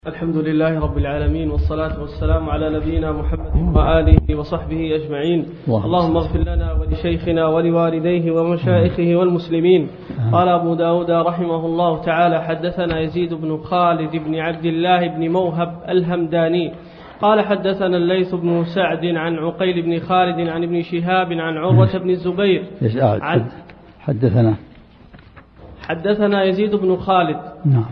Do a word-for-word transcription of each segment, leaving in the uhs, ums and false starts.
الحمد لله رب العالمين، والصلاة والسلام على نبينا محمد وآله وصحبه أجمعين. اللهم اغفر لنا ولشيخنا ولوالديه ومشائخه والمسلمين. قال أبو داود رحمه الله تعالى: حدثنا يزيد بن خالد بن عبد الله بن موهب الهمداني قال حدثنا الليث بن سعد عن عقيل بن خالد عن ابن شهاب عن عروة بن الزبير عن حدثنا حدثنا يزيد بن خالد نعم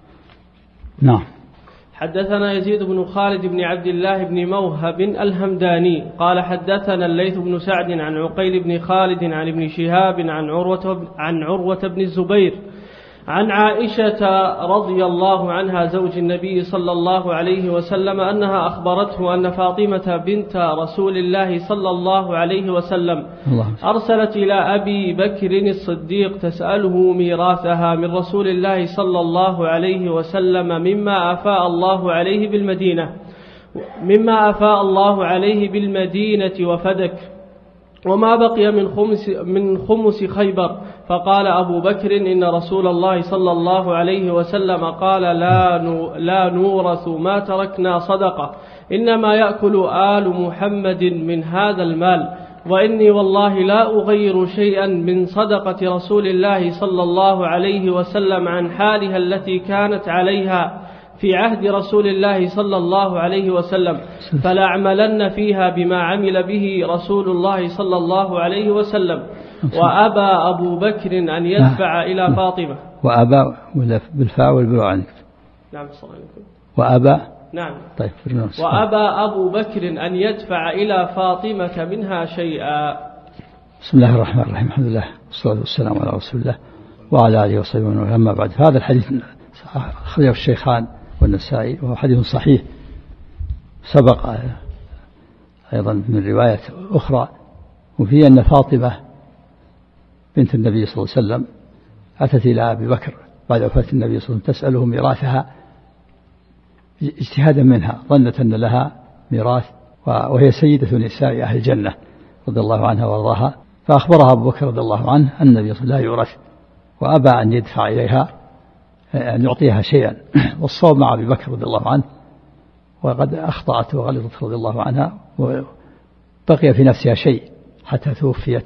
نعم حدثنا يزيد بن خالد بن عبد الله بن موهب الهمداني قال حدثنا الليث بن سعد عن عقيل بن خالد عن ابن شهاب عن عروة عن عروة بن الزبير عن عائشة رضي الله عنها زوج النبي صلى الله عليه وسلم أنها أخبرته أن فاطمة بنت رسول الله صلى الله عليه وسلم أرسلت إلى أبي بكر الصديق تسأله ميراثها من رسول الله صلى الله عليه وسلم مما أفاء الله عليه بالمدينة مما أفاء الله عليه بالمدينة وفدك وما بقي من خمس من خمس خيبر. فقال أبو بكر: إن رسول الله صلى الله عليه وسلم قال: لا لا نورث ما تركنا صدقة، إنما يأكل آل محمد من هذا المال، وإني والله لا أغير شيئا من صدقة رسول الله صلى الله عليه وسلم عن حالها التي كانت عليها في عهد رسول الله صلى الله عليه وسلم، فلأعملن فيها بما عمل به رسول الله صلى الله عليه وسلم. وأبى أبو بكر أن يدفع إلى فاطمة. وأبى بالفاء والباء عنك. نعم صلى الله عليه وسلم. وأبى نعم طيب وأبى أبو بكر أن يدفع إلى فاطمة منها شيئا. بسم الله الرحمن الرحيم. الحمد لله والصلاة والسلام على رسول الله وعلى آله وصحبه وسلم. أما بعد، هذا الحديث أخرجه الشيخان والنسائي وهو حديث صحيح، سبق أيضا من رواية أخرى، وفيه أن فاطمة بنت النبي صلى الله عليه وسلم أتت إلى أبي بكر بعد وفاة النبي صلى الله عليه وسلم تسأله ميراثها اجتهادا منها، ظنت أن لها ميراث، وهي سيدة نساء أهل الجنة رضي الله عنها وارضاها. فأخبرها أبو بكر رضي الله عنه أن النبي صلى الله عليه وسلم لا يورث، وأبى أن يدفع إليها أن يعطيها شيئا. والصواب مع أبي بكر رضي الله عنه، وقد أخطأت وغلطت رضي الله عنها، وبقي في نفسها شيء حتى توفيت،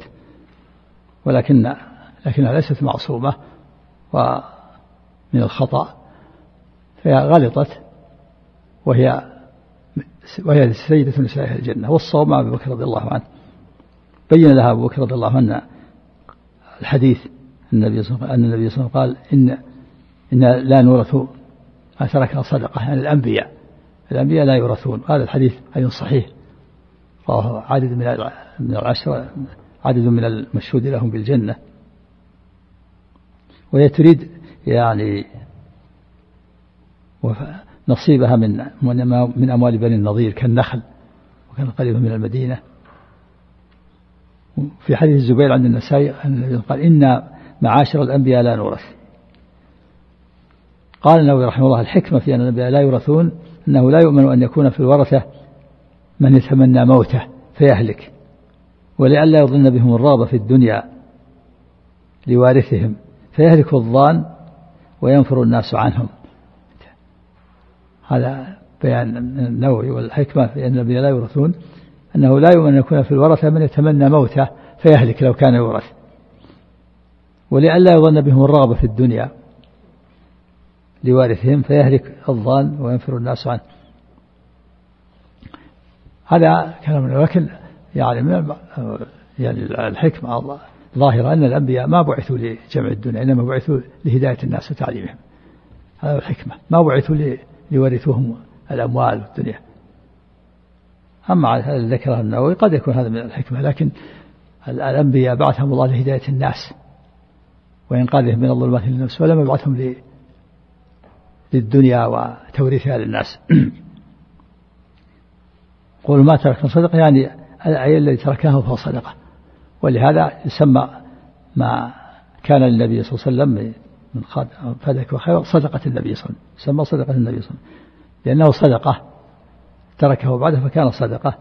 ولكن لكنها ليست معصومة ومن الخطأ، فهي غلطت وهي وهي سيدة نساء الجنة. والصواب مع أبي بكر رضي الله عنه. بين لها أبو بكر رضي الله عنه الحديث النبي صلى الله عليه وسلم أن النبي صلى الله عليه وسلم قال: إن إن لا نورث ما تركنا صدقة، يعني الأنبياء الأنبياء لا يورثون. هذا الحديث أيضا صحيح، رواه عدد من العشرة، عدد من المشهود لهم بالجنة. وهي تريد يعني نصيبها من من أموال بني النضير كالنخل، وكان قريبا من المدينة. في حديث الزبير عند النسائي قال: إن معاشر الأنبياء لا نورث. قال النووي رحمه الله: الحكمة في أن الأنبياء لا يورثون أنه لا يؤمن أن يكون في الورثة من يتمنى موته فيهلك، ولئلا يظن بهم الرغبة في الدنيا لوارثهم فيهلك الظان وينفر الناس عنهم. هذا بيان النووي. والحكمة في أن الأنبياء لا يورثون أنه لا يؤمن أن يكون في الورثة من يتمنى موته فيهلك لو كان يورث، ولئلا يظن بهم الرغبة في الدنيا لوارثهم فيهلك الظان وينفر الناس عنه. هذا كلام، لكن يعني من يعني الحكمة ظاهرة أن الأنبياء ما بعثوا لجمع الدنيا، إنما بعثوا لهداية الناس وتعليمهم. هذا الحكمة، ما بعثوا ليورثوهم الأموال والدنيا. أما هذا ذكره النووي قد يكون هذا من الحكمة، لكن الأنبياء بعثهم الله لهداية الناس وإنقاذهم من الظلمات للنفس، ولم يبعثهم للدنيا وتوريثها للناس. قول ما تركنا صدقة، يعني العيل الذي تركناه فهو صدقة. ولهذا يسمى ما كان للنبي صلى الله عليه وسلم من فدك وخير صدقة النبي صلى الله عليه وسلم، سمى صدقة النبي صلى الله عليه وسلم لأنه صدقة تركه بعده فكان صدقة.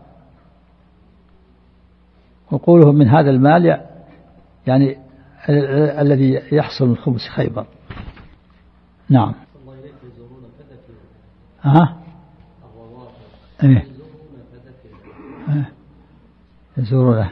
وقوله من هذا المال يعني الذي يحصل من خمس خيبر. نعم. ها ايه يزورونه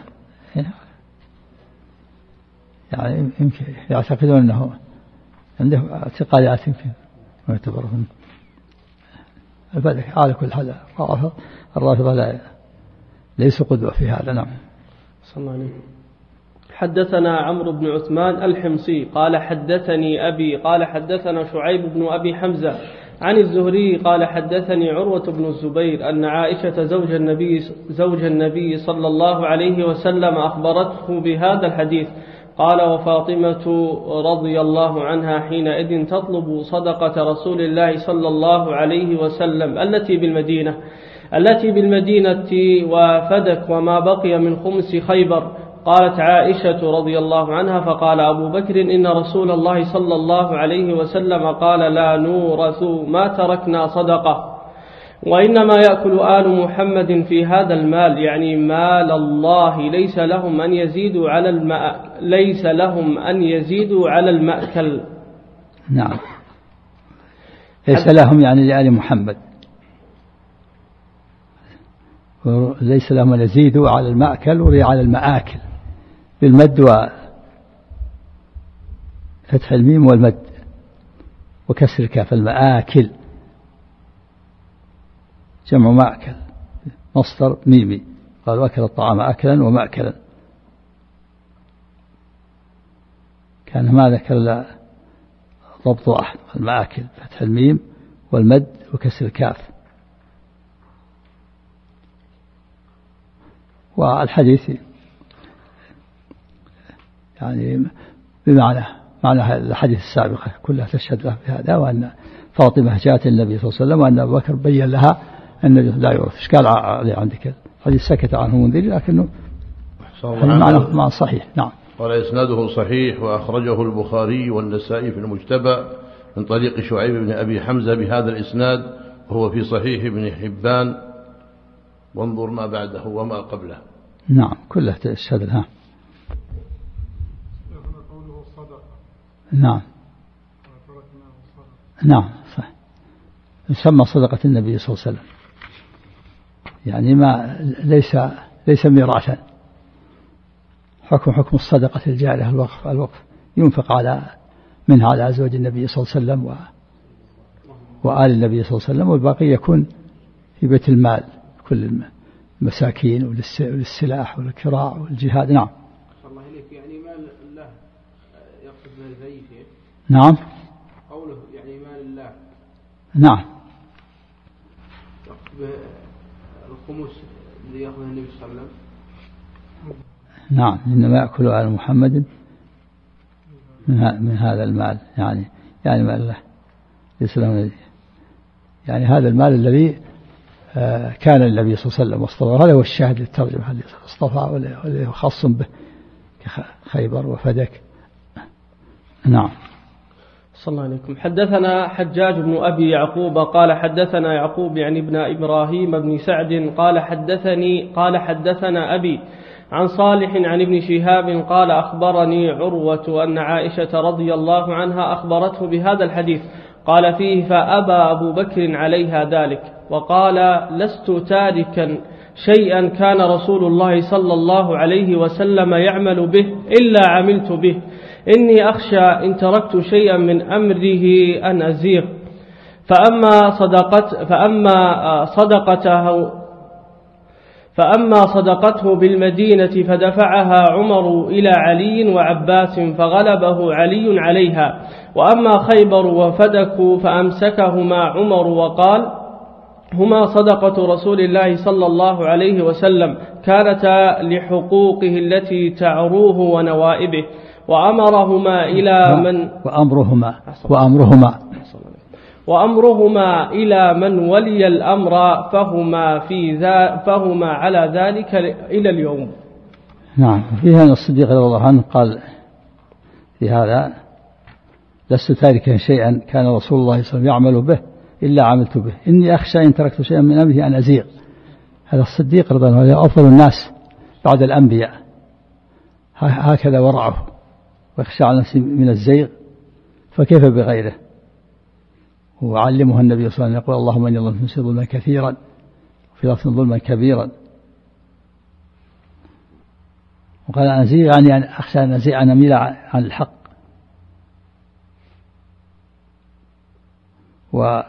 يعني يمكن يعتقدون أنه عنده اعتقادات يمكن ويعتبرهم البدك على كل حال الرافضة لا ليس قدوة في هذا. نعم. صلى الله عليه وسلم. حدثنا عمرو بن عثمان الحمصي قال حدثني أبي قال حدثنا شعيب بن أبي حمزة عن الزهري قال حدثني عروة بن الزبير أن عائشة زوج النبي, زوج النبي صلى الله عليه وسلم أخبرته بهذا الحديث. قال وفاطمة رضي الله عنها حينئذ تطلب صدقة رسول الله صلى الله عليه وسلم التي بالمدينة التي بالمدينة وفدك وما بقي من خمس خيبر. قالت عائشة رضي الله عنها فقال أبو بكر إن رسول الله صلى الله عليه وسلم قال لا نورث ما تركنا صدقة وإنما يأكل آل محمد في هذا المال يعني مال الله ليس لهم أن يزيدوا على الماء ليس لهم أن يزيدوا على المأكل. نعم ليس لهم يعني لآل محمد ليس لهم أن يزيدوا على المأكل ولا على المآكل بالمد وفتح الميم والمد وكسر الكاف المآكل جمع مأكل مصدر ميمي قال أكل الطعام أكلا ومأكلا كان ما ذكر لا ضبط واحد المآكل فتح الميم والمد وكسر الكاف. والحديث يعني بمعنى معنى الحديث السابقة كلها تشهد له بهذا وأن فاطمة جاءت النبي صلى الله عليه وسلم وأن أبو بكر بين لها أن لا يورث. إيش قال عليه عندك الحديث سكت عنه منذر لكنه معنى معنى صحيح. نعم. قال إسناده صحيح وأخرجه البخاري والنسائي في المجتبى من طريق شعيب بن أبي حمزة بهذا الإسناد وهو في صحيح ابن حبان وانظر ما بعده وما قبله. نعم كله تشهد لها. نعم نعم صح يسمى صدقة النبي صلى الله عليه وسلم يعني ما ليس ليس ميراثا حكم حكم الصدقة الجارية الوقف الوقف ينفق على منها على أزواج النبي صلى الله عليه وسلم و وآل النبي صلى الله عليه وسلم والباقي يكون في بيت المال كل المساكين وللسلاح والكراع والجهاد. نعم. الله إليك يعني مال الله يقصد به الزيت. نعم. قوله يعني مال الله. نعم. يقصد به الخمس اللي يأخذه النبي صلى الله عليه وسلم. نعم إنما يأكل آل محمد من هذا المال يعني يعني مال الله يسلم يعني هذا المال الذي كان النبي صلى الله عليه وسلم واصطفى. هذا هو الشاهد للترجمة الذي اصطفى والذي هو خاص به كخيبر وفدك. نعم. صلى الله عليكم. حدثنا حجاج بن أبي يعقوب قال حدثنا يعقوب يعني ابن إبراهيم بن سعد قال حدثني قال حدثنا أبي عن صالح عن ابن شهاب قال أخبرني عروة أن عائشة رضي الله عنها أخبرته بهذا الحديث قال فيه فأبى أبو بكر عليها ذلك وقال لست تاركا شيئا كان رسول الله صلى الله عليه وسلم يعمل به إلا عملت به إني أخشى إن تركت شيئا من أمره أن أزيغ. فأما صدقت فأما صدقته فأما صدقته بالمدينة فدفعها عمر إلى علي وعباس فغلبه علي عليها. وأما خيبر وفدك فأمسكهما عمر وقال هما صدقة رسول الله صلى الله عليه وسلم كانتا لحقوقه التي تعروه ونوائبه وأمرهما إلى من وأمرهما وأمرهما وأمرهما إلى من ولي الأمر فهما في ذا فهما على ذلك إلى اليوم. نعم. فيها أن الصديق رضي الله عنه قال في هذا لست تاركا شيئا كان رسول الله صلى الله عليه وسلم يعمل به إلا عملت به إني أخشى إن تركت شيئا من أمره أن أزيغ. هذا الصديق رضي الله عنه أفضل الناس بعد الأنبياء هكذا ورعه ويخشى على نفسه من الزيغ فكيف بغيره. وعلمها النبي صلى الله عليه وسلم يقول اللهم إني ظلمت نفسي ظلما كثيرا وفي لفظ ظلما كبيرا. وقال أن أزيغ يعني أخشى أن أزيغ أن أميل عن الحق. وقال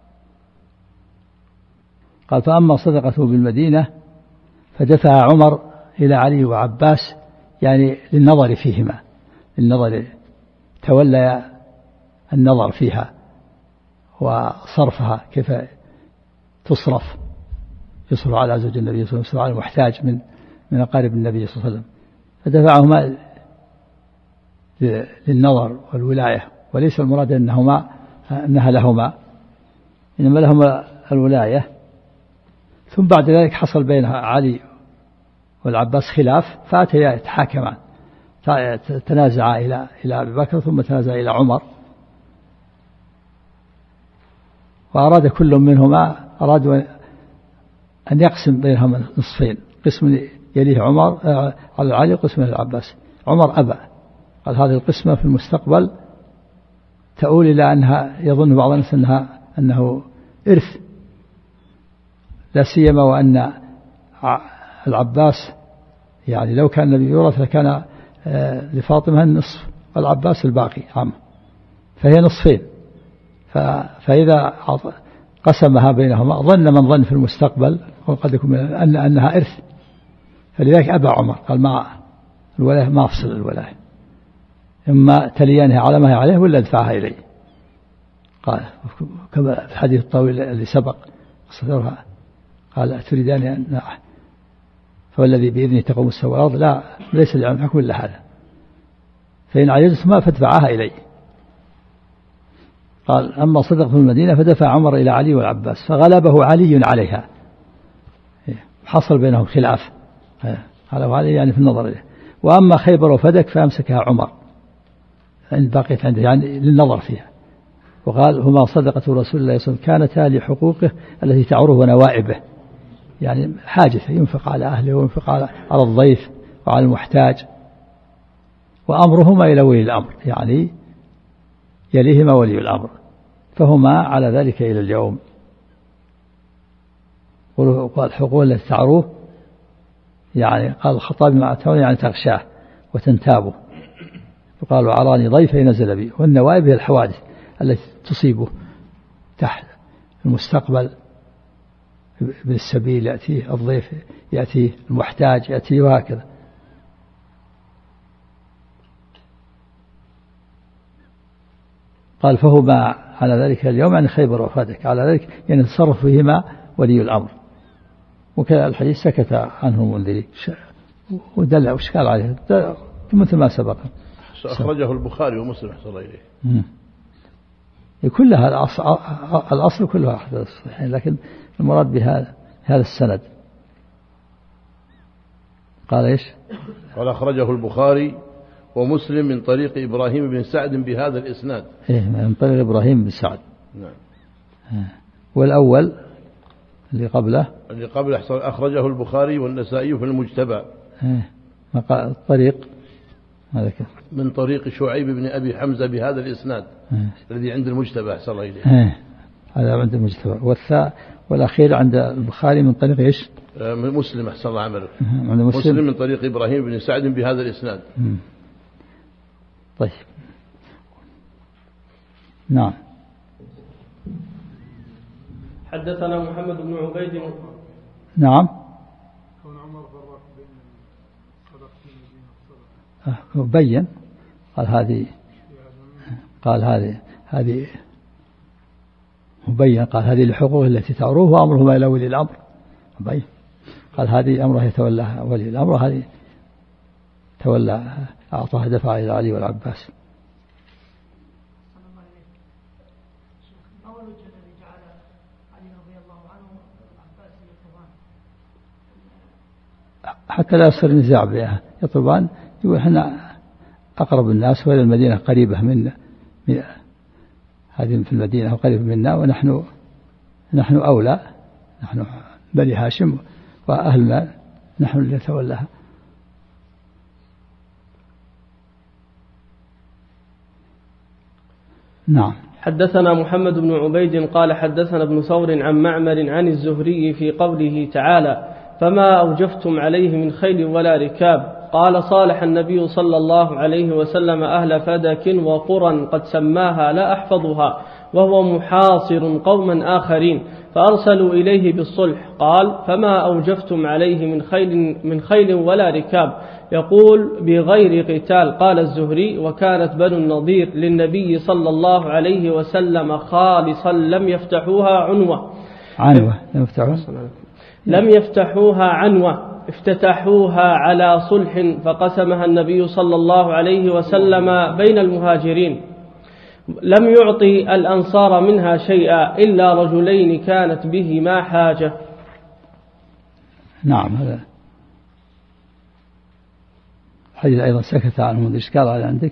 فأما صدقته بالمدينة فدفع عمر إلى علي وعباس يعني للنظر فيهما، للنظر تولى النظر فيها وصرفها كيف تصرف، يصرف على زوج النبي صلى الله عليه وسلم على المحتاج من من أقارب النبي صلى الله عليه وسلم، فدفعهما للنظر والولاية، وليس المراد أنهما أنها لهما، إنما لهما الولاية. ثم بعد ذلك حصل بين علي والعباس خلاف فأتيا يتحاكمان، تنازعا إلى إلى أبي بكر ثم تنازع إلى عمر، وأراد كل منهما أرادوا أن يقسم بينهما نصفين، قسم يليه عمر على علي وقسم للعباس. عمر أبى، قال هذه القسمة في المستقبل تؤول إلى أنها يظن بعض الناس أنها أنه إرث، لا سيما وأن العباس يعني لو كان النبي يورث لكان لفاطمة النصف والعباس الباقي عام، فهي نصفين، فإذا قسمها بينهما ظن من ظن في المستقبل وقد يكون أن أنها إرث، فلذلك أبى عمر، قال ما الولاية ما أفصل الولاية، إما تليانها على ما هي عليه ولا ادفعها إليه. قال كما في الحديث الطويل الذي سبق صدرها قال تريدان أن فوالذي بإذنه تقوم السماوات والأرض لا ليس لعمكم إلا هذا، فإن عجزتما فادفعها إليه. قال أما صدق في المدينة فدفع عمر إلى علي والعباس فغلبه علي عليها، حصل بينهم خلاف غلبه علي يعني في النظر إليه. وأما خيبر وفدك فأمسكها عمر عند بقيت عنده يعني للنظر فيها، وقال هما صدقة رسول الله صلى الله عليه وسلم كانتا لحقوقه التي تعره ونوائبه، يعني حاجته ينفق على أهله وينفق على الضيف وعلى المحتاج، وأمرهما إلى ولي الأمر يعني يليهما ولي الأمر، فهما على ذلك إلى اليوم. قال حقوق التي تعروه يعني قال الخطاب مع تون يعني تغشاه وتنتابه، وقالوا عراني ضيفي نزل بي، والنوائب هي الحوادث التي تصيبه تحت المستقبل، بالسبيل يأتيه الضيف يأتيه المحتاج يأتيه وهكذا. قال فهما على ذلك اليوم يعني خيبر وفدك على ذلك يعني تصرف فيهما ولي الأمر. وكذا الحديث سكت عنه المنذري ودلع واشكال عليه مثل ما سبق. أخرجه البخاري ومسلم حصل إليه. كلها الأصل, الأصل كلها أحد الصحيحين، لكن المراد بهذا هذا السند. قال إيش؟ قال أخرجه البخاري ومسلم من طريق إبراهيم بن سعد بهذا الإسناد. إيه من طريق إبراهيم بن سعد. نعم. والأول اللي قبله اللي قبله أخرجه البخاري والنسائي في المجتبى. إيه الطريق هذا كده من طريق شعيب بن أبي حمزة بهذا الإسناد إيه. الذي عند المجتبى أحسن الله إليه. إيه هذا عند المجتبى. والثاء والأخير عند البخاري من طريق إيش؟ مسلم أحسن الله عمله. مسلم. مسلم من طريق إبراهيم بن سعد بهذا الإسناد. مم. طيب نعم. حدثنا محمد بن عبيد. نعم. كون عمر فرق بين الصدقتين والصدقة. بين قال هذه قال هذه هذه مبين قال هذه لحقوق التي تعروه وأمرهما إلى ولي الأمر. مبين قال هذه أمرها يتولاها ولي الأمر، هذه تولى أعطاها دفع إلى علي والعباس. حتى لا يصير نزاع بها يطلبان، يقول احنا أقرب الناس وإلى المدينة قريبة منا، هذه في المدينة قريبة منا ونحن نحن أولى، نحن بني هاشم وأهلنا نحن اللي نتولاها. نعم. حدثنا محمد بن عبيد قال حدثنا ابن ثور عن معمر عن الزهري في قوله تعالى فما أوجفتم عليه من خيل ولا ركاب قال صالح النبي صلى الله عليه وسلم أهل فدك وقرى قد سماها لا أحفظها وهو محاصر قوما آخرين فأرسلوا إليه بالصلح قال فما أوجفتم عليه من خيل, من خيل ولا ركاب يقول بغير قتال قال الزهري وكانت بنو النضير للنبي صلى الله عليه وسلم خالصا لم يفتحوها عنوة عنوة لم يفتحوها لم يفتحوها عنوة افتتحوها على صلح فقسمها النبي صلى الله عليه وسلم بين المهاجرين لم يعطي الأنصار منها شيئا إلا رجلين كانت بهما حاجة. نعم هذا حديث أيضا سكت عنه الإشكال على عندك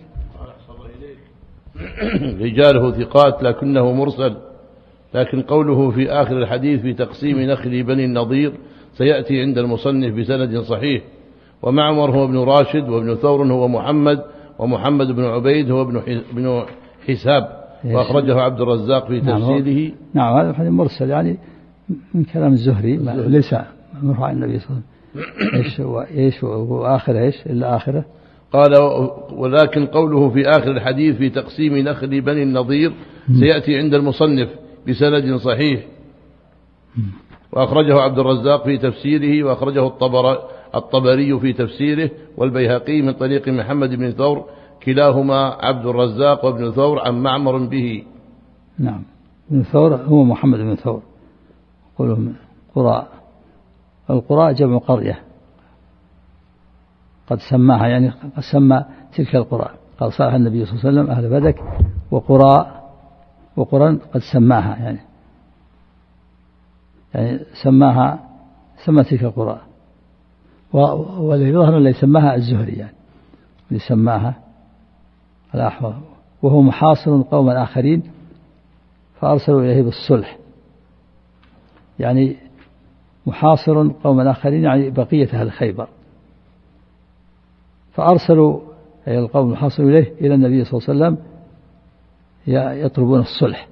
رجاله ثقات لكنه مرسل لكن قوله في آخر الحديث في تقسيم نخل بني النضير سيأتي عند المصنف بسند صحيح ومعمر هو ابن راشد وابن ثور هو محمد ومحمد بن عبيد هو ابن حساب وأخرجه عبد الرزاق في تفسيره. نعم هذا حديث مرسل يعني من كلام الزهري ليس مرفوع عن النبي صلى الله عليه وسلم. ايش ايش واخره ايش الا اخره قال ولكن قوله في آخر الحديث في تقسيم نخل بني النضير سيأتي عند المصنف بسند صحيح وأخرجه عبد الرزاق في تفسيره وأخرجه الطبري في تفسيره والبيهقي من طريق محمد بن ثور كلاهما عبد الرزاق وابن ثور عن معمر به. نعم ابن ثور هو محمد بن ثور قولهم قراء القراء جمع قرية قد سماها يعني قد سمى تلك القرى قال صالح النبي صلى الله عليه وسلم أهل بدك وقراء وقرى قد سماها يعني يعني سماها سمى تلك القرى والذي يظهر اللي سماها الزهري يعني اللي سماها الأحمر وهو محاصر قوما آخرين فأرسلوا إليه بالصلح يعني محاصر قوما آخرين يعني بقية أهل خيبر فأرسلوا أي القوم المحاصر إليه إلى النبي صلى الله عليه وسلم يطلبون الصلح.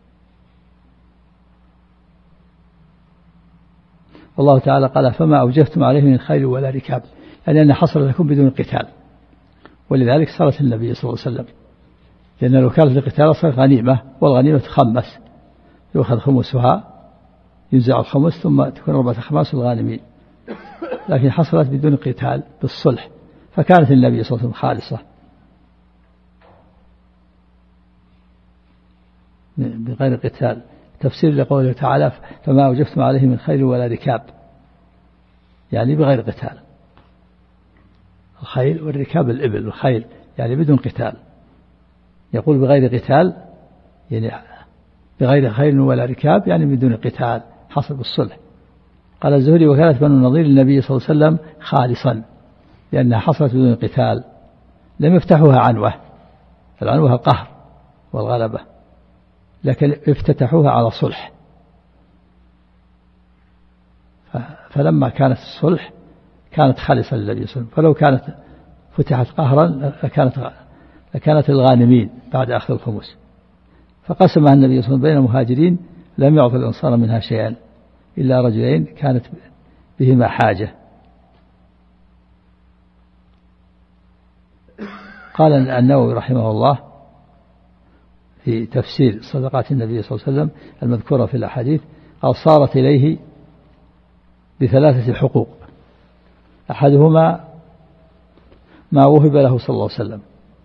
والله تعالى قال فما أوجفتم عليه من خيل ولا ركاب يعني أن حصل لكم بدون قتال ولذلك صارت النبي صلى الله عليه وسلم لأن لو كانت القتال صار غنيمة والغنيمة تخمس يؤخذ خمسها ينزع الخمس ثم تكون أربعة أخماس الغانمين لكن حصلت بدون قتال بالصلح فكانت النبي صلى الله عليه وسلم خالصة بغير قتال. تفسير لقوله تعالى فما أوجفتم عليه من خيل ولا ركاب يعني بغير قتال الخيل والركاب الإبل والخيل يعني بدون قتال يقول بغير قتال يعني بغير خيل ولا ركاب يعني بدون قتال حصل بالصلح. قال الزهري وكانت بنو النضير للنبي صلى الله عليه وسلم خالصا لأنها حصلت بدون قتال لم يفتحوها عنوة العنوة القهر والغلبة لكن افتتحوها على صلح فلما كانت الصلح كانت خالصة للنبي صلى الله عليه وسلم فلو كانت فتحت قهرا لكانت, لكانت الغانمين بعد أخذ الخمس فقسمها النبي صلى الله عليه وسلم بين المهاجرين لم يعطي الأنصار منها شيئا إلا رجلين كانت بهما حاجة. قال النووي رحمه الله في تفسير صدقات النبي صلى الله عليه وسلم المذكورة في الأحاديث قال صارت إليه بثلاثة حقوق أحدهما ما وهب له صلى الله عليه وسلم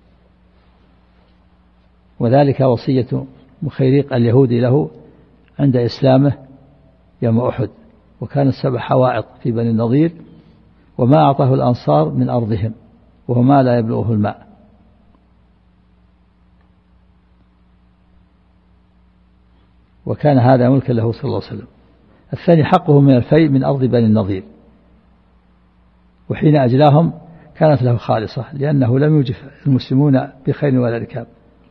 وذلك وصية مخيريق اليهودي له عند إسلامه يوم أحد وكانت سبع حوائط في بني النضير وما أعطاه الأنصار من أرضهم وهو ما لا يبلغه الماء وكان هذا ملكا له صلى الله عليه وسلم. الثاني حقه من الفيء من أرض بني النضير وحين أجلاهم كانت له خالصة لأنه لم يوجف المسلمون بخيل ولا ركاب.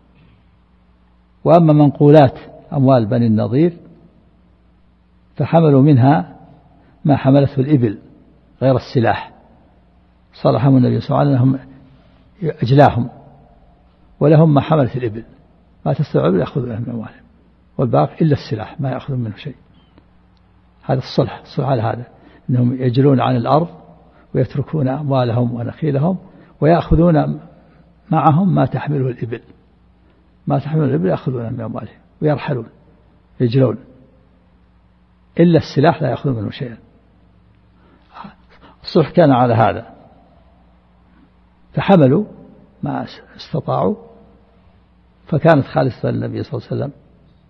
وأما منقولات أموال بني النضير فحملوا منها ما حملته الإبل غير السلاح صالحهم النبي صلى الله عليه وسلم أجلاهم ولهم ما حملت الإبل ما تستوعب يأخذونه من أموالهم، والباقي إلا السلاح ما يأخذون منه شيء. هذا الصلح، الصلح على هذا، أنهم يجلون عن الأرض ويتركون أموالهم ونخيلهم ويأخذون معهم ما تحمله الإبل، ما تحمله الإبل يأخذونه من أموالهم ويرحلون يجلون، إلا السلاح لا يأخذون منه شيئا. الصلح كان على هذا، فحملوا ما استطاعوا، فكانت خالصة للنبي صلى الله عليه وسلم.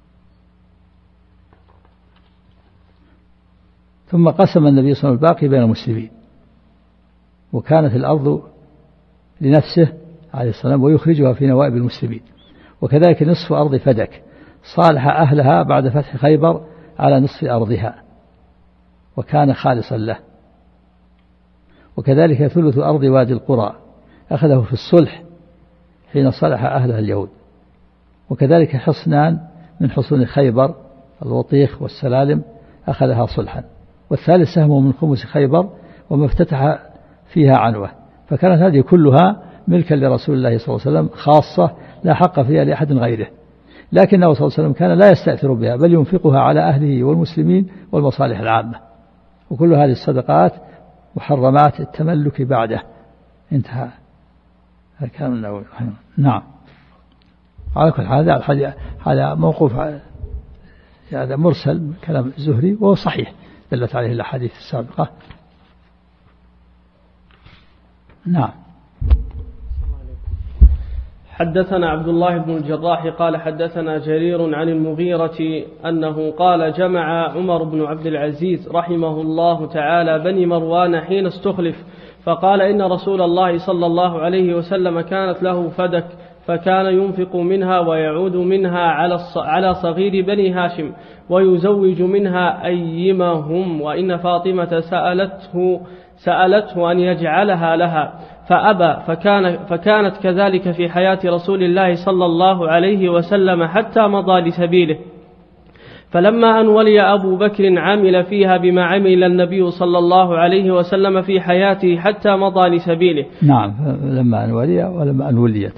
ثم قسم النبي صلى الله عليه وسلم الباقي بين المسلمين، وكانت الأرض لنفسه عليه السلام ويخرجها في نوائب المسلمين. وكذلك نصف أرض فدك صالح أهلها بعد فتح خيبر على نصف أرضها وكان خالصا له. وكذلك ثلث أرض وادي القرى أخذه في الصلح حين صلح أهلها اليهود. وكذلك حصنان من حصون خيبر الوطيخ والسلالم أخذها صلحا. والثالث سهمه من خمس خيبر وما افتتح فيها عنوة. فكانت هذه كلها ملكا لرسول الله صلى الله عليه وسلم خاصة لا حق فيها لأحد غيره، لكنه صلى الله عليه وسلم كان لا يستأثر بها بل ينفقها على أهله والمسلمين والمصالح العامة. وكل هذه الصدقات محرمات التملك بعده. انتهى الكلام النووي. نعم. على كل حال هذا هذا موقوف، هذا مرسل من كلام الزهري وهو صحيح دلت عليه الأحاديث السابقة. نعم. حدثنا عبد الله بن الجراح قال حدثنا جرير عن المغيرة أنه قال جمع عمر بن عبد العزيز رحمه الله تعالى بني مروان حين استخلف، فقال إن رسول الله صلى الله عليه وسلم كانت له فدك فكان ينفق منها ويعود منها على صغير بني هاشم ويزوج منها أيمهم، وإن فاطمة سألته سألته أن يجعلها لها فأبى، فكان فكانت كذلك في حياة رسول الله صلى الله عليه وسلم حتى مضى لسبيله. فلما أن ولي أبو بكر عمل فيها بما عمل النبي صلى الله عليه وسلم في حياته حتى مضى لسبيله. نعم. لما أن ولي ولما أن وليت.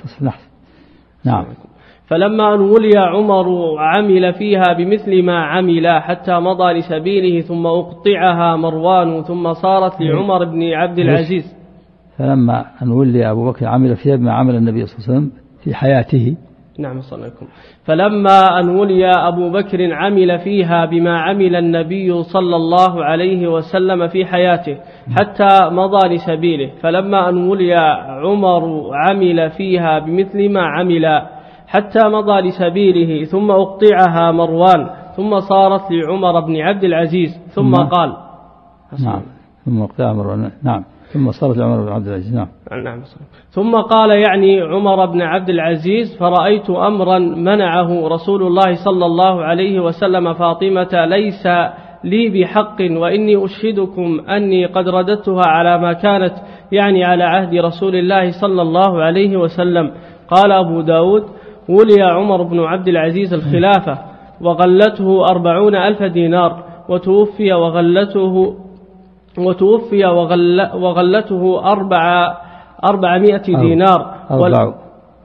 نعم. فلما أن ولي عمر عمل فيها بمثل ما عمل حتى مضى لسبيله، ثم أقطعها مروان ثم صارت لعمر بن عبد العزيز. فلما أن ولي أبو بكر عمل فيها بما عمل النبي صلى الله عليه وسلم في حياته. نعم صلى الله عليه وسلم. فلما أن ولي أبو بكر عمل فيها بما عمل النبي صلى الله عليه وسلم في حياته حتى مضى لسبيله. فلما أن ولي عمر عمل فيها بمثل ما عمل حتى مضى لسبيله، ثم أقطعها مروان ثم صارت لعمر بن عبد العزيز. ثم قال نعم. ثم أقطعها مروان. نعم. ثم صارت لعمر بن عبد العزيز. نعم. نعم. ثم قال يعني عمر بن عبد العزيز: فرأيت أمرا منعه رسول الله صلى الله عليه وسلم فاطمة ليس لي بحق، وإني أشهدكم أني قد رددتها على ما كانت، يعني على عهد رسول الله صلى الله عليه وسلم. قال أبو داود: ولي عمر بن عبد العزيز الخلافة وغلته أربعون ألف دينار، وتوفي وغلته وتوفي وغل وغلته أربع أربعمائة دينار أربع.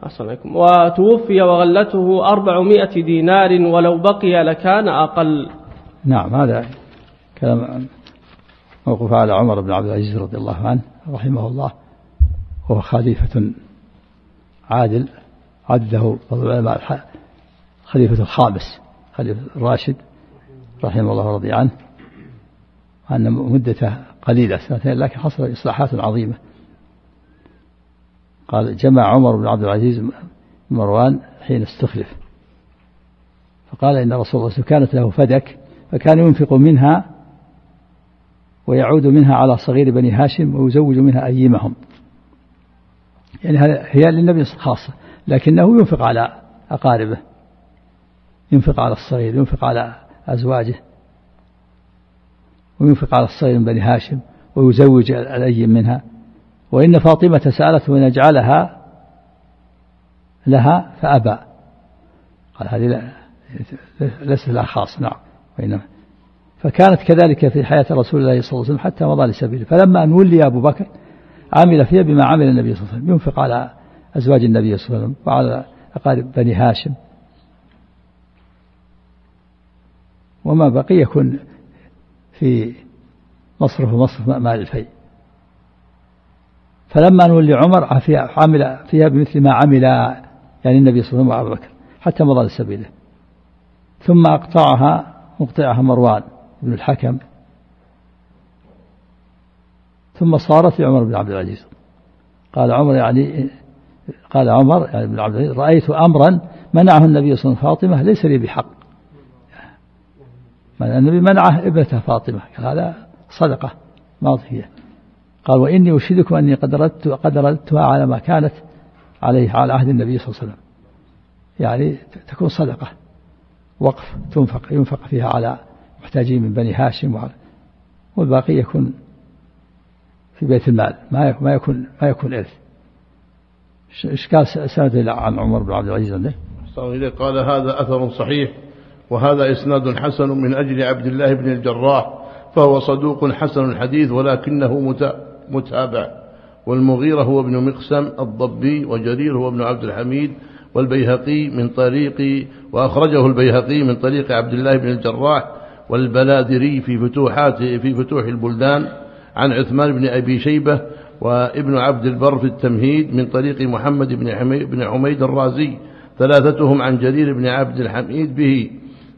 وتوفي وغلته أربعمائة دينار، ولو بقي لكان أقل. نعم. هذا كلام موقوف على عمر بن عبد العزيز رضي الله عنه رحمه الله، وهو خليفة عادل عده العلماء خليفة الخامس، خليفة الراشد رحمه الله ورضي عنه، أن مدته قليلة سنتين، لكن حصل إصلاحات عظيمة. قال: جمع عمر بن عبد العزيز مروان حين استخلف، فقال إن رسول الله كانت له فدك فكان ينفق منها ويعود منها على صغير بني هاشم ويزوج منها أيمهم، يعني هي للنبي خاصة، لكنه ينفق على أقاربه، ينفق على الصغير، ينفق على أزواجه، وينفق على الصغير من بني هاشم ويزوج الأيم منها. وإن فاطمة سألته أن يجعلها لها فأبى، قال هذه ليست لها خاص. نعم. وإنما فكانت كذلك في حياة رسول الله صلى الله عليه وسلم حتى مضى لسبيله. فلما أن ولي أبو بكر عمل فيها بما عمل النبي صلى الله عليه وسلم، ينفق على أزواج النبي صلى الله عليه وسلم وعلى أقارب بني هاشم وما بقي يكون في مصرف ومصرف مال الفيء. فلما نولي عمر عمل فيها بمثل ما عمل يعني النبي صلى الله عليه وسلم وأبو بكر حتى مضى لسبيله. ثم أقطعها مقطعها مروان بن الحكم، ثم صارت لعمر بن عبد العزيز. قال عمر يعني قال عمر يعني بن عبد العزيز: رأيت أمرا منعه النبي صلى الله عليه وسلم فاطمة ليس لي بحق. النبي منعه ابنته فاطمة، هذا صدقة ماضية. قال: وإني أشهدكم أني قد ردت قد ردتها على ما كانت عليه على عهد النبي صلى الله عليه وسلم، يعني تكون صدقة وقف تنفق ينفق فيها على محتاجين من بني هاشم، والباقي يكون في بيت المال، ما ما يكون ما يكون إرث. إيش قال سند عن عمر بن عبد العزيز عنده؟ قال: هذا أثر صحيح، وهذا إسناد حسن من أجل عبد الله بن الجراح، فهو صدوق حسن الحديث ولكنه متابع. والمغيرة هو ابن مقسم الضبي، وجرير هو ابن عبد الحميد، والبيهقي من طريق وأخرجه البيهقي من طريق عبد الله بن الجراح، والبلادري في فتوحات في فتوح البلدان عن عثمان بن أبي شيبة، وابن عبد البر في التمهيد من طريق محمد بن حميد بن حميد الرازي، ثلاثتهم عن جرير بن عبد الحميد به.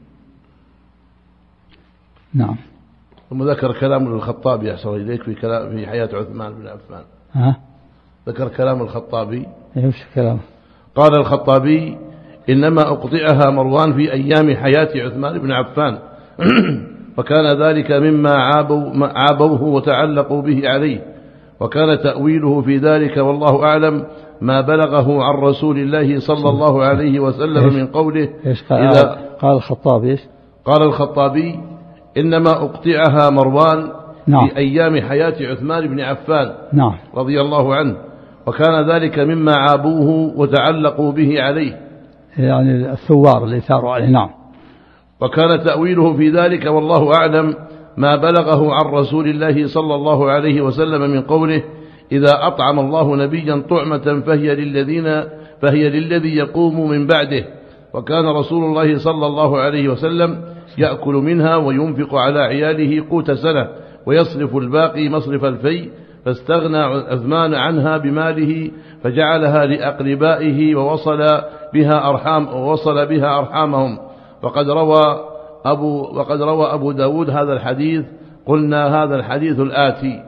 نعم. ثم ذكر كلام الخطابي أحسن إليك في كلام في حياة عثمان بن عفان. ها؟ ذكر كلام الخطابي. ايش كلام؟ قال الخطابي: إنما أقطعها مروان في أيام حياة عثمان بن عفان فكان ذلك مما عابوا عابوه وتعلقوا به عليه، وكان تأويله في ذلك والله أعلم ما بلغه عن رسول الله صلى الله عليه وسلم من قوله. إيش قال؟ إذا قال الخطابي إيش؟ قال الخطابي: إنما أقطعها مروان نعم. في أيام حياة عثمان بن عفان نعم. رضي الله عنه، وكان ذلك مما عابوه وتعلقوا به عليه، يعني الثوار اللي ثاروا عليه. نعم. وكان تأويله في ذلك والله أعلم ما بلغه عن رسول الله صلى الله عليه وسلم من قوله: إذا أطعم الله نبيا طعمة فهي للذين فهي للذي يقوم من بعده، وكان رسول الله صلى الله عليه وسلم يأكل منها وينفق على عياله قوت سنة ويصرف الباقي مصرف الفي، فاستغنى عثمان عنها بماله فجعلها لأقربائه ووصل بها أرحام ووصل بها أرحامهم. وقد روى أبو وقد روى أبو داود هذا الحديث. قلنا هذا الحديث الآتي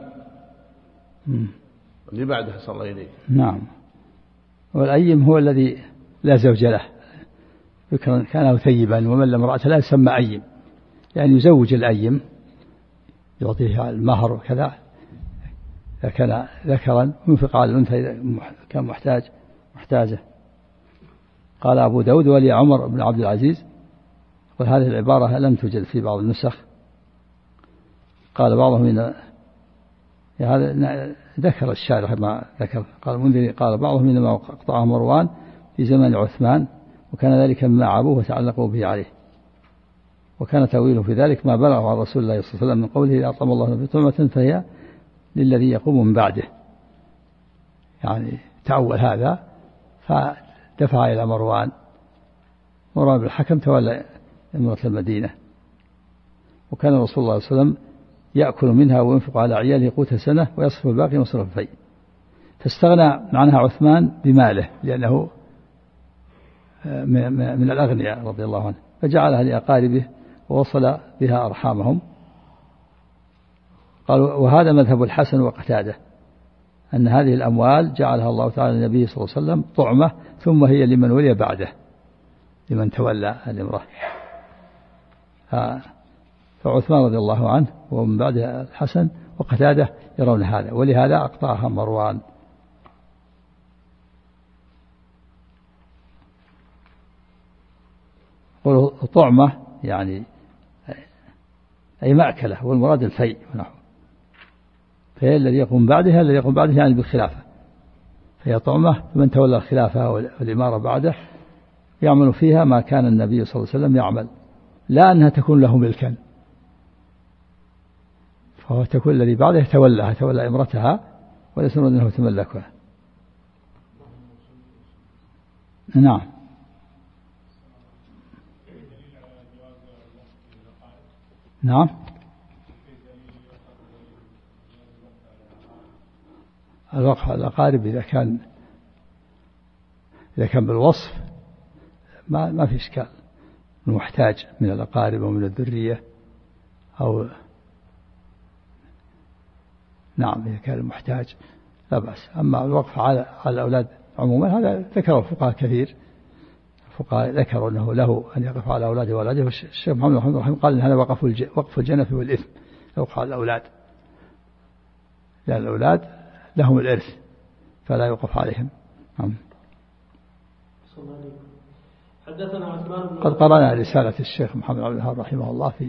اللي بعده صلى الله عليه. نعم. والأيم هو الذي لا زوج له، كان ثيبا ومن لم امرأة لا يسمى أيم، يعني يزوج الأيم يعطيها المهر وكذا إذا كان ذكرا، وينفق على الأنثى إذا كان محتاج محتاجة. قال أبو داود: ولي عمر بن عبد العزيز. وهذه العبارة لم توجد في بعض النسخ. قال بعضهم إن هذا ذكر الشارح ما ذكر. قال المنذري: قال بعضهم إنما قطعه مروان في زمن عثمان، وكان ذلك مما عابوه وتعلقوا به عليه، وكان تأويله في ذلك ما بلغه عن رسول الله صلى الله عليه وسلم من قوله: إذا أطعم الله نبي طعمة فهي للذي يقوم من بعده. يعني تأول هذا فدفع إلى مروان. مروان بن الحكم تولى إمارة المدينة، وكان رسول الله صلى الله عليه وسلم يأكل منها وينفق على عياله قوت سنة ويصرف الباقي مصرف الفي، فاستغنى عنها عثمان بماله لأنه من الأغنياء رضي الله عنه، فجعلها لأقاربه ووصل بها أرحامهم. قالوا: وهذا مذهب الحسن وقتاده، أن هذه الأموال جعلها الله تعالى للنبي صلى الله عليه وسلم طعمة، ثم هي لمن ولي بعده، لمن تولى الإمرة. فعثمان رضي الله عنه ومن بعده الحسن وقتاده يرون هذا، ولهذا أقطعها مروان. طعمة يعني أي مأكلة، والمراد الفيء نحو، فهي الذي يقوم بعدها الذي يقوم بعده يعني بالخلافة، فهي طعمة من تولى الخلافة والإمارة بعده يعمل فيها ما كان النبي صلى الله عليه وسلم يعمل، لا أنها تكون له ملكا، فهو تكون الذي بعده يتولاها، تولى إمرتها وليس أنه تملكها. نعم. نعم. الوقف على الأقارب إذا كان إذا كان بالوصف ما ما في إشكال، محتاج من الأقارب ومن الذرية أو نعم إذا كان محتاج لا بأس. أما الوقف على على الأولاد عموما هذا ذكره الفقهاء كثير، الفقهاء ذكروا أنه له أن يقف على أولاده وأولاده. الشيخ محمد رحمه الله قال إن هذا وقف وقف الجنة والإثم، يوقف على الأولاد لأن الأولاد لهم الإرث فلا يوقف عليهم. نعم. حدثنا عثمان بن قد قرأنا رسالة الشيخ محمد عبد الوهاب رحمه الله في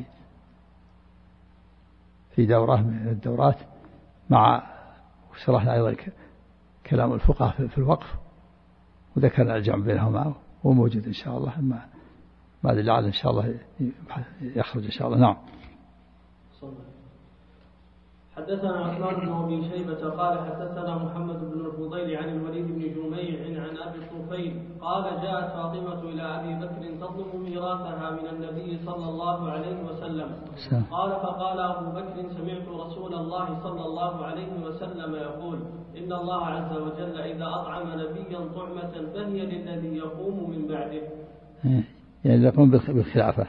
في دورة من الدورات، مع وشرحنا أيضا كلام الفقهاء في الوقف وذكرنا الجمع بينهما، وموجود إن شاء الله ما ما أدري لعل إن شاء الله يخرج إن شاء الله. نعم. حدثنا عثمان بن أبي شيبة قال حدثنا محمد بن الفضيل عن الوليد بن جميع عن أبي الطفيل قال جاءت فاطمة إلى أبي بكر تطلب ميراثها من النبي صلى الله عليه وسلم. قال فقال أبو بكر سمعت رسول الله صلى الله عليه وسلم يقول إن الله عز وجل إذا أطعم نبيا طعمة فهي للذي يقوم من بعده، يعني يقوم بالخلافة.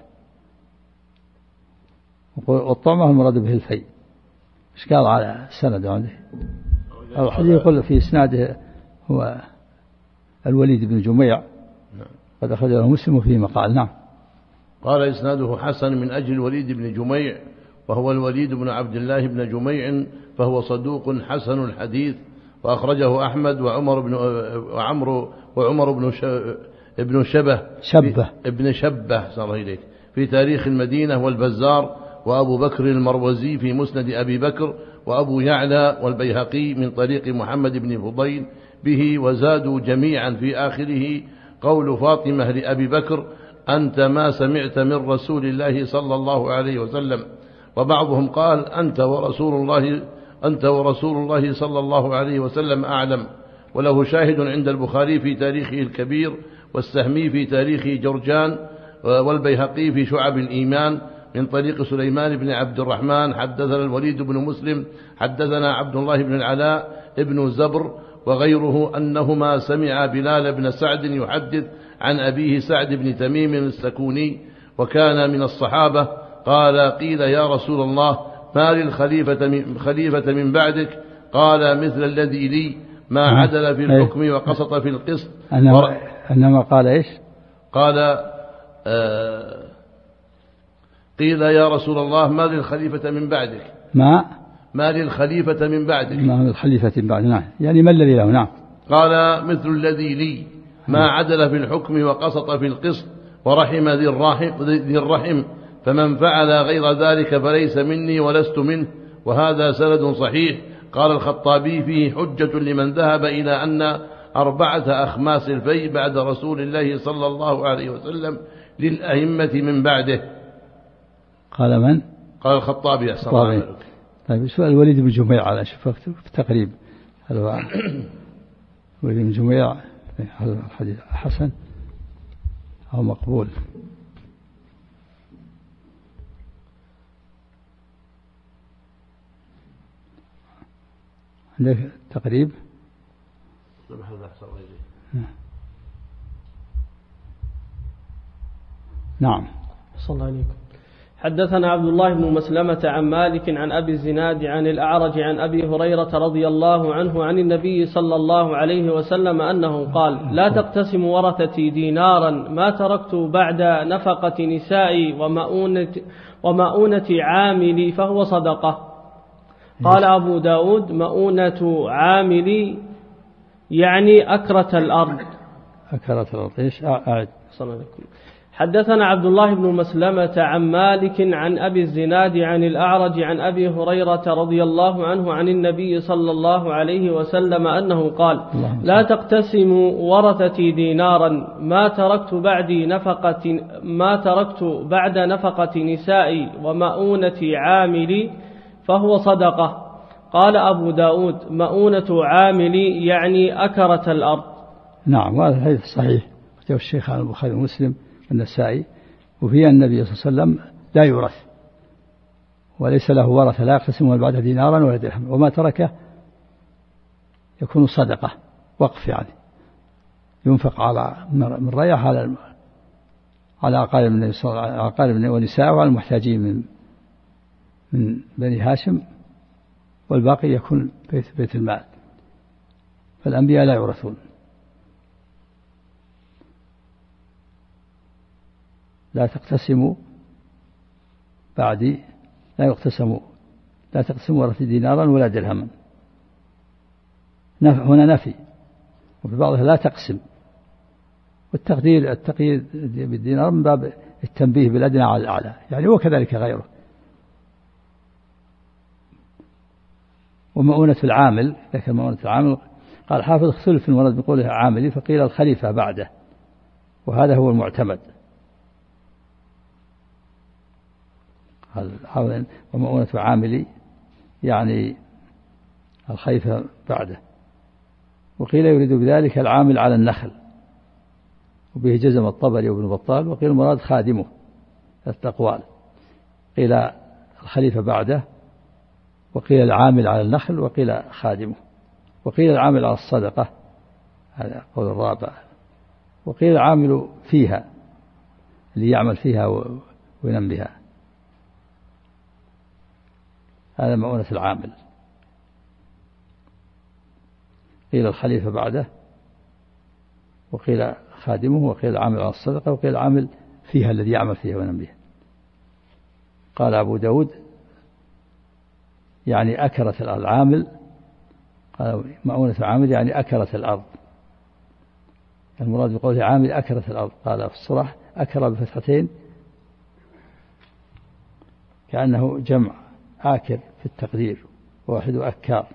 والطعمة المراد به الفي. إيش قال على السند عنده؟ الحديث يقول في إسناده هو الوليد بن جميع قد أخرجه مسلم فيه مقال. نعم. قال إسناده حسن من أجل الوليد بن جميع، وهو الوليد بن عبد الله بن جميع، فهو صدوق حسن الحديث، وأخرجه أحمد وعمر بن وعمر وعمر بن ابن شبه شبه ابن شبه صار إليك في تاريخ المدينة والبزار، وأبو بكر المروزي في مسند أبي بكر، وأبو يعلى والبيهقي من طريق محمد بن فضيل به، وزادوا جميعا في آخره قول فاطمة لأبي بكر أنت ما سمعت من رسول الله صلى الله عليه وسلم، وبعضهم قال أنت ورسول الله أنت ورسول الله صلى الله عليه وسلم أعلم. وله شاهد عند البخاري في تاريخه الكبير، والسهمي في تاريخ جرجان، والبيهقي في شعب الإيمان من طريق سليمان بن عبد الرحمن حدثنا الوليد بن مسلم حدثنا عبد الله بن العلاء ابن زبر وغيره أنهما سمع بلال بن سعد يحدث عن أبيه سعد بن تميم السكوني وكان من الصحابة قال قيل يا رسول الله ما للخليفة من, خليفة من بعدك؟ قال مثل الذي لي ما عدل في الحكم وقسط في القسط. أنما قال إيش؟ قال آه قيل يا رسول الله ما للخليفة من بعدك؟ ما ما للخليفة من بعدك؟ ما للخليفة من بعد. نعم، يعني ما الذي له. نعم. قال مثل الذي لي ما عدل في الحكم وقسط في القسط ورحم ذي الرحم, ذي الرحم فمن فعل غير ذلك فليس مني ولست منه. وهذا سند صحيح. قال الخطابي فيه حجة لمن ذهب إلى أن أربعة أخماس الفي بعد رسول الله صلى الله عليه وسلم للأئمة من بعده. قال من؟ قال الخطابي أحسن. طيب سؤال الوليد بن جميع على شفقت في التقريب، هل هو الوليد بن جميع هل الحديث حسن أو مقبول؟ عندك تقريب؟ نعم. صلى الله عليكم. حدثنا عبد الله بن مسلمة عن مالك عن أبي الزناد عن الأعرج عن أبي هريرة رضي الله عنه عن النبي صلى الله عليه وسلم أنه قال لا تقتسم ورثتي دينارا ما تركت بعد نفقة نسائي ومؤونة, ومؤونة عاملي فهو صدقة. قال أبو داود مؤونة عاملي يعني أكرة الأرض. أكرة الأرض إيش؟ أعد. صلى الله عليه وسلم. حدثنا عبد الله بن مسلمة عن مالك عن أبي الزناد عن الأعرج عن أبي هريرة رضي الله عنه عن النبي صلى الله عليه وسلم أنه قال لا تقتسموا ورثتي دينارا ما تركت بعدي نفقة ما تركت بعد نفقة نسائي ومؤونة عاملي فهو صدقة. قال أبو داود مؤونة عاملي يعني أكرة الأرض. نعم، وهذا الحديث صحيح. جو الشيخ عن البخاري ومسلم النسائي، وفي النبي صلى الله عليه وسلم لا يورث وليس له ورثة لا يقتسمون بعد دينارا ولا درهم، وما تركه يكون صدقة وقف، يعني ينفق على من ريح على على أقارب ونساء وعلى المحتاجين من من بني هاشم، والباقي يكون بيت, بيت المال. فالأنبياء لا يورثون، لا تقتسموا بعدي، لا يقتسموا، لا تقسموا ورث دينارا ولا درهما. هنا نفي، وفي بعضها لا تقسم، والتقدير التقييد بالدينار من باب التنبيه بالأدنى على الأعلى، يعني وكذلك غيره. ومؤونة العامل، لكن مؤونة العامل قال حافظ اختلف المراد بقوله عاملي، فقيل الخليفة بعده، وهذا هو المعتمد. ومؤونة عاملي يعني الخليفة بعده، وقيل يريد بذلك العامل على النخل، وبه جزم الطبري وابن بطال. وقيل المراد خادمه، الأقوال، قيل الخليفة بعده، وقيل العامل على النخل، وقيل خادمه، وقيل العامل على الصدقة، هذا قول الرابع، وقيل العامل فيها اللي يعمل فيها وينم بها، هذا مؤونة العامل. قيل الخليفة بعده، وقيل خادمه، وقيل العامل على الصدقة، وقيل العامل فيها الذي يعمل فيها وينم بها. قال أبو داود يعني أكرت العامل، قال مؤونة العامل يعني أكرت الأرض، المراد بقوله عامل أكرت الأرض. قال في الصرح أكر بفتحتين، كأنه جمع آكر في التقدير، واحد أكار.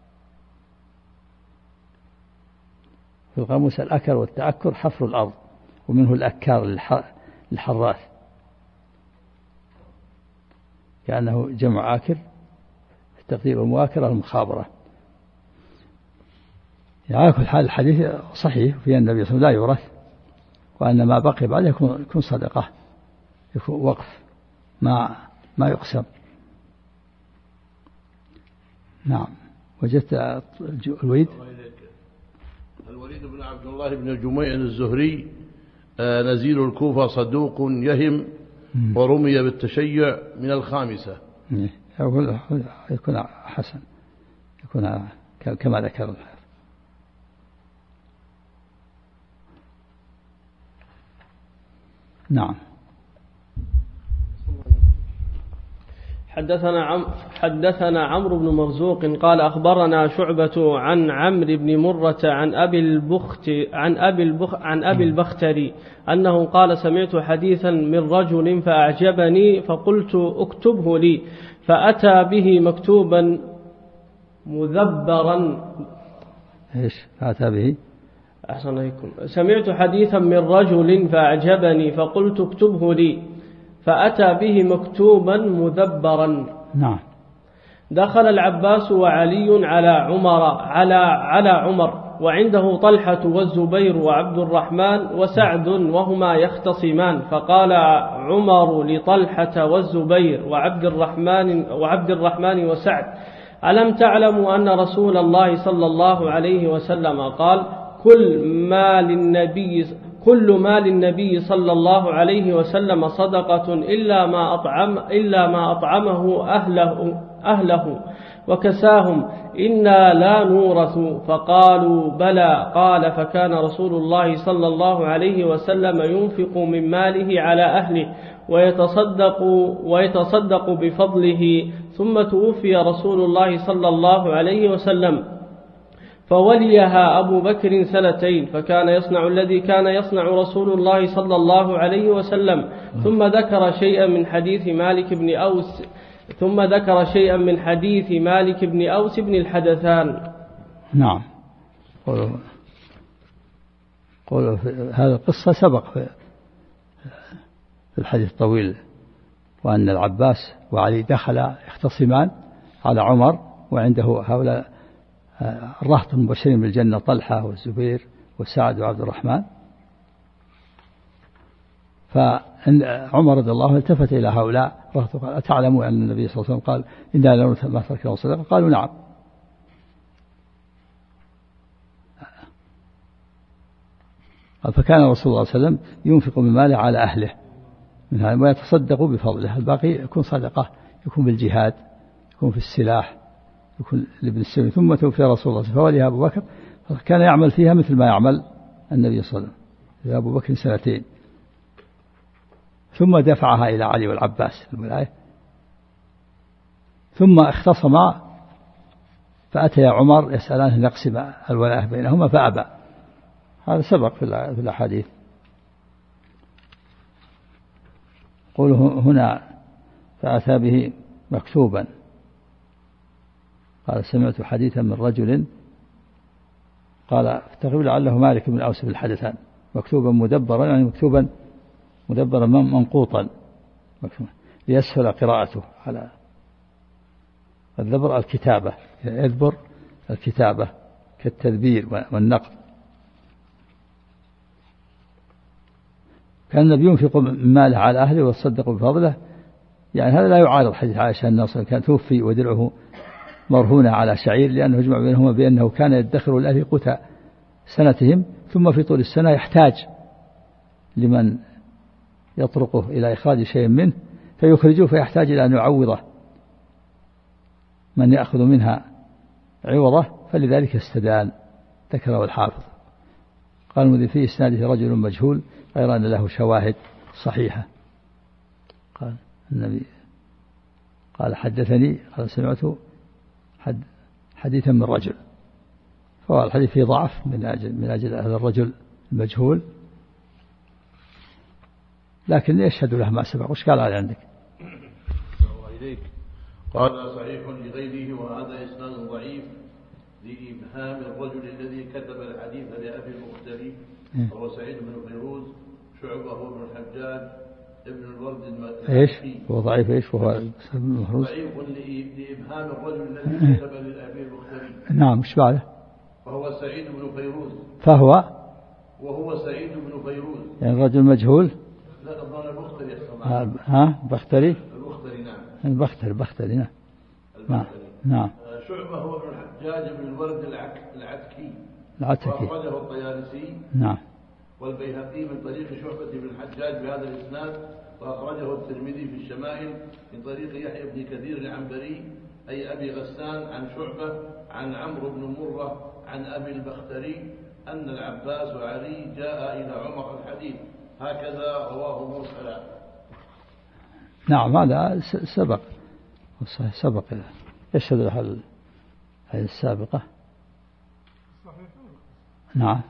في القاموس الأكر والتأكر حفر الأرض، ومنه الأكار للحراث، كأنه جمع آكر في التقدير، والمؤاكرة المخابرة. على كل حال الحديث صحيح في أن النبي صلى الله عليه وسلم لا يورث، وأن ما بقي بعده يكون, يكون صدقة، يكون وقف، ما ما يقسم. نعم. وجدت الوليد الوليد بن عبد الله بن جميع الزهري نزيل الكوفة، صدوق يهم، ورمي بالتشيع من الخامسة. يكون حسن، يكون كما ذكر. نعم. حدثنا عم حدثنا عمرو بن مرزوق قال أخبرنا شعبة عن عمرو بن مرة عن أبي البخت عن أبي البخ عن أبي البختري أنه قال سمعت حديثا من رجل فأعجبني فقلت اكتبه لي، فأتى به مكتوبا مذبرا. إيش فأتى به؟ أحسن عليكم. سمعت حديثا من رجل فأعجبني فقلت اكتبه لي، فأتى به مكتوبا مذبرا. نعم. دخل العباس وعلي على عمر على على عمر وعنده طلحة والزبير وعبد الرحمن وسعد وهما يختصمان، فقال عمر لطلحة والزبير وعبد الرحمن وعبد الرحمن وسعد: ألم تعلموا أن رسول الله صلى الله عليه وسلم قال: كل ما للنبي كل ما للنبي صلى الله عليه وسلم صدقة إلا ما أطعم إلا ما أطعمه أهله أهله وكساهم، إنا لا نورث. فقالوا: بلى. قال: فكان رسول الله صلى الله عليه وسلم ينفق من ماله على أهله ويتصدق ويتصدق بفضله، ثم توفي رسول الله صلى الله عليه وسلم فوليها أبو بكر سنتين، فكان يصنع الذي كان يصنع رسول الله صلى الله عليه وسلم. ثم ذكر شيئا من حديث مالك بن أوس ثم ذكر شيئا من حديث مالك بن أوس بن الحدثان. نعم. قولوا قولوا هذا القصة سبق في الحديث الطويل، وأن العباس وعلي دخل يختصمان على عمر، وعنده هؤلاء الرهط المبشرين بالجنة، طلحة والزبير وسعد وعبد الرحمن. عمر رضي الله عنه التفت إلى هؤلاء وقال أتعلموا أن النبي صلى الله عليه وسلم قال إنا لو ما تركنا صدقة؟ قالوا نعم. فكان رسول الله صلى الله عليه وسلم ينفق من ماله على أهله منها ويتصدق بفضله، الباقي يكون صدقة، يكون بالجهاد، يكون في السلاح، يكون لابن السبيل. ثم توفي رسول الله فوليها أبو بكر، كان يعمل فيها مثل ما يعمل النبي صلى الله عليه وسلم، أبو بكر سنتين، ثم دفعها إلى علي والعباس الولاية، ثم اختصما فأتى عمر يسألانه أن يقسم الولاية بينهما فأبى. هذا سبق في الأحاديث. قوله هنا فأتى به مكتوبا، قال سمعت حديثا من رجل، قال تقريبا لعله مالك بن أوس بالحدثان، مكتوبا مدبرا يعني مكتوبا مدبرا منقوطا ليسهل قراءته. على الذبر الكتابة، يذبر الكتابة كالتدبير والنقد. كان النبي ينفق من ماله على أهله ويتصدق بفضله، يعني هذا لا يعارض حديث عائشة أنه كان توفي ودرعه مرهونة على شعير، لأنه يجمع بينهما بأنه كان يدخر لأهله قوت سنتهم، ثم في طول السنة يحتاج لمن يطرقه إلى إخراج شيء منه فيخرجه، فيحتاج إلى أن يعوضه من يأخذ منها عوضه، فلذلك استدان. ذكره الحافظ. قال المذي في إسناده رجل مجهول غير أن له شواهد صحيحة. قال النبي قال حدثني، قال سمعته حد حديثا من رجل، فهو الحديث فيه ضعف من أجل من أجل هذا الرجل المجهول، لكن يشهد له ما سبق. وش قال على عندك؟ قال صحيح لغيره وهذا إسناد ضعيف لإبهام الرجل الذي كتب الحديث لأبي المختلي وهو سعيد بن فيروز شعبة هو ابن الحجاج ابن الورد المالكي. ايش هو ضعيف؟ ايش وهو ضعيف لإبهام الرجل الذي كتب لأبي المختلي. نعم. مش بعده؟ فهو سعيد بن فيروز. فهو وهو سعيد بن فيروز يعني الرجل مجهول. لا أظن البختري. ها بختري. البختري نعم. البختري بختري نعم. نعم. نعم. شعبة هو ابن الحجاج بن الورد العتكي العتكي وأخرجه الطيالسي نعم والبيهقي من طريق شعبة بن الحجاج بهذا الإسناد، وأخرجه الترمذي في الشمائل من طريق يحيى بن كثير العنبري أي أبي غسان عن شعبة عن عمرو بن مرة عن أبي البختري أن العباس وعلي جاء إلى عمر الحديث، هكذا رواه مرسلا. نعم هذا سبق سبق يشهد له هذه السابقة. نعم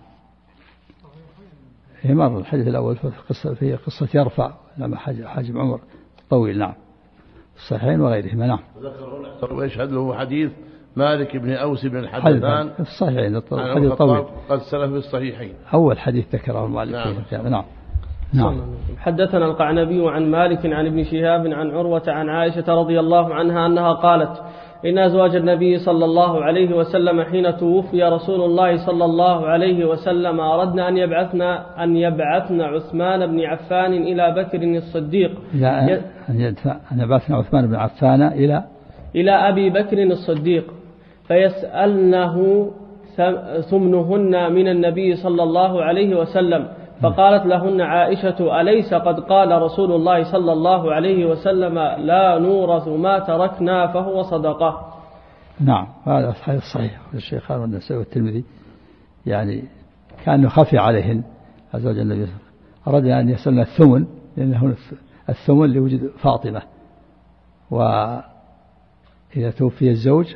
هي مر الحديث الأول في قصة في قصة يرفع لما حاجب عمر طويل. نعم الصحيحين وغيرهما. نعم ويشهد له حديث مالك بن أوس بن الحدثان في الصحيحين الحديث طويل قد سلف في الصحيحين. أول حديث ذكره مالك. نعم نعم نعم. حدثنا القعنبي عن مالك عن ابن شهاب عن عروة عن عائشة رضي الله عنها أنها قالت إن أزواج النبي صلى الله عليه وسلم حين توفي رسول الله صلى الله عليه وسلم أردنا أن يبعثنا أن يبعثنا عثمان بن عفان إلى بكر الصديق. لا أن يدفع أن يبعثنا عثمان بن عفان إلى إلى أبي بكر الصديق فيسألنه ثمنهن من النبي صلى الله عليه وسلم، فقالت لهن عائشة أليس قد قال رسول الله صلى الله عليه وسلم لا نورث ما تركنا فهو صدقة. نعم هذا صحيح. الشيخ والنسائي والترمذي يعني كأنه خفي عليهن أزواج النبي، أراد أن يسألنا الثمن لأنه الثمن لوجود فاطمة، وإذا توفي الزوج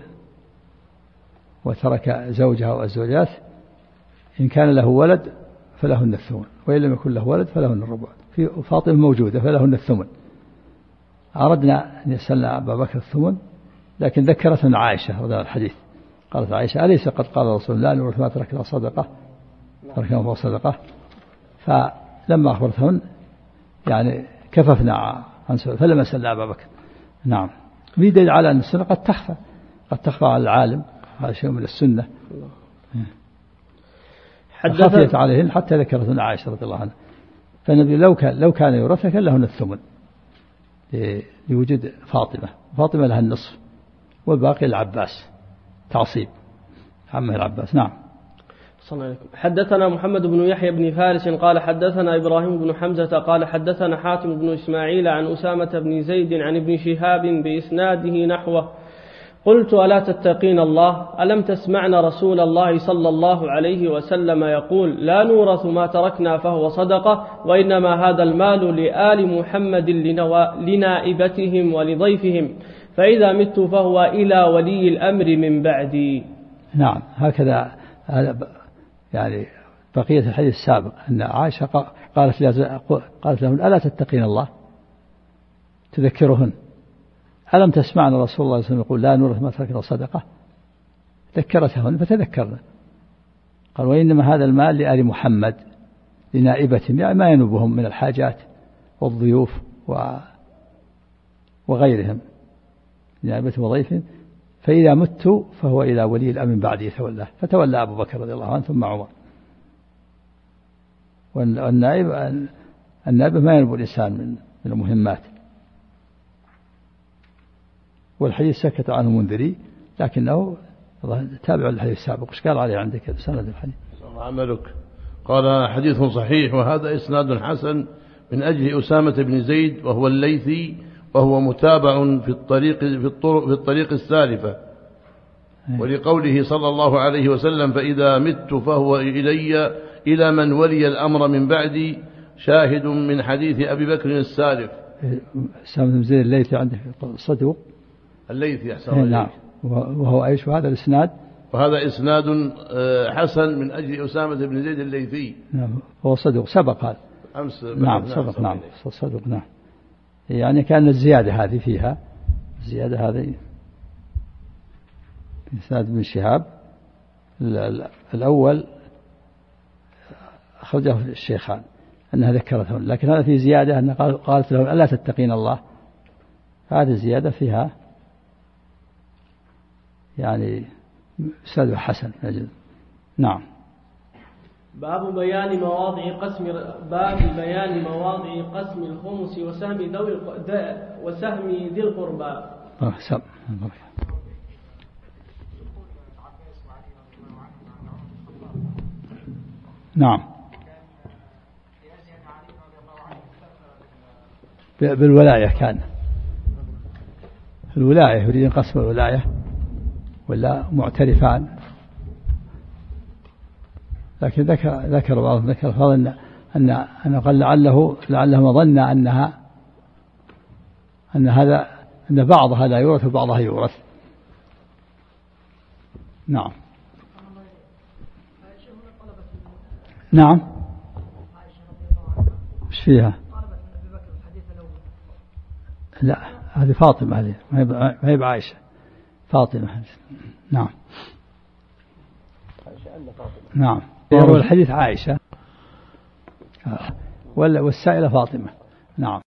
وترك زوجها وأزواجات إن كان له ولد فلهن الثمن، وإن لم يكن له ولد فلهن الربع. في فاطمة موجودة فلهن الثمن. أردنا أن يسألنا أبا بكر الثمن، لكن ذكرتنا عائشة رضي الله الحديث. قالت عائشة أليس قد قال رسول الله نورث ما تركنا صدقة تركنا فهو صدقة؟ فلما أخبرتهن يعني كففنا عن سؤال فلما سألنا أبا بكر. نعم بدليل على أن السنة قد تخفى قد تخفى على العالم، هذا شيء من السنة. حدثت خفيت عليهن حتى ذكرتنا عائشة رضي الله عنها. فالنبي لو كان لو كان يورث كان لهن الثمن لوجود فاطمة، فاطمة لها النصف والباقي العباس تعصيب عمه العباس. نعم. حدثنا محمد بن يحيى بن فارس قال حدثنا إبراهيم بن حمزة قال حدثنا حاتم بن إسماعيل عن أسامة بن زيد عن ابن شهاب بإسناده نحوه. قلت ألا تتقين الله؟ ألم تسمعن رسول الله صلى الله عليه وسلم يقول لا نورث ما تركنا فهو صدقة، وإنما هذا المال لآل محمد لنائبتهم ولضيفهم، فإذا مت فهو إلى ولي الأمر من بعدي. نعم هكذا يعني بقية الحديث السابق أن عائشة قالت قالت لهم ألا تتقين الله تذكرهن؟ ألم تسمعنا رسول الله صلى الله عليه وسلم يقول لا نورث ما تركنا صدقة؟ ذكرتهن فتذكرنا. قال وإنما هذا المال لآل محمد لنائبتهم، يعني ما ينوبهم من الحاجات والضيوف وغيرهم لنائبتهم وضيفهم، فإذا مت فهو إلى ولي الأمر بعدي تولاه، فتولى أبو بكر رضي الله عنه ثم عمر. والنائب النائب ما ينوب الإنسان من المهمات. والحديث سكت عنه منذري لكنه تابع الحديث السابق. ايش قال عليه عندك سند الحديث؟ عملك. قال حديث صحيح وهذا إسناد حسن من أجل أسامة بن زيد وهو الليثي، وهو متابع في الطريق في الطرق في الطريق السالفة، ولقوله صلى الله عليه وسلم فإذا مت فهو إلي إلى من ولي الأمر من بعدي، شاهد من حديث أبي بكر السالف. أسامة بن زيد الليثي عندك صدوق الليثي أحسن. نعم. وهو أيش وهذا الإسناد؟ وهذا إسناد حسن من أجل أسامة بن زيد الليثي. نعم هو صدوق سبق هذا أمس. نعم سبق. نعم صدوق. نعم يعني كان الزيادة هذه فيها الزيادة هذه إسناد بن شهاب الأول أخرجه الشيخان أنها ذكرتهم، لكن هذا في زيادة أن قالت لهم ألا تتقين الله، هذه الزيادة فيها يعني إسناد حسن. نعم. باب بيان مواضع قسم باب بيان مواضع قسم الخمس وسهم ذوي وسهم ذي القربى. نعم بالولاية كان الولاية يريد قسم الولاية ولا معترفان، لكن ذكر ذكر بعض ذكر فضل أن أن قال لعله لعله ظن أنها أن هذا أن بعضها لا يورث وبعضها يورث. نعم. نعم. ايش فيها؟ لا هذه فاطمة، هذه ما هي بعائشة، فاطمة. نعم. نعم يروي الحديث عائشة والسائلة فاطمة. نعم.